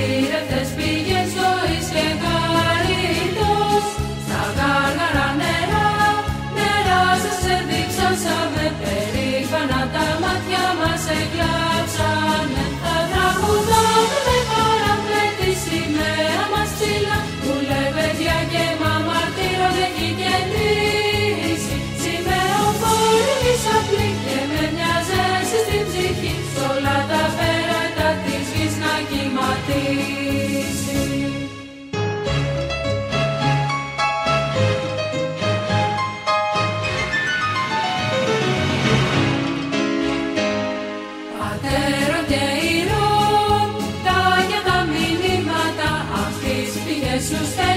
ήρευτες πήγες ζωής και χαριτός. Στα γάργαρα νερά, νερά σας έδειξασαμε, περήφανα τα μάτια μας εκλάψανε. Θα τραγουδάμε με χαρά με τη σημαία μας ψηλά, που λεβέντια και μαμαρτύρονται κι κεντρήσει. Σημαίωφόρη απλή και με μια ζέση στην ψυχή, σ' όλα τα πέρατα της γης να κυματίσει. Πατέρων και ηρών, τα για τα μηνύματα αυτής πήγες σου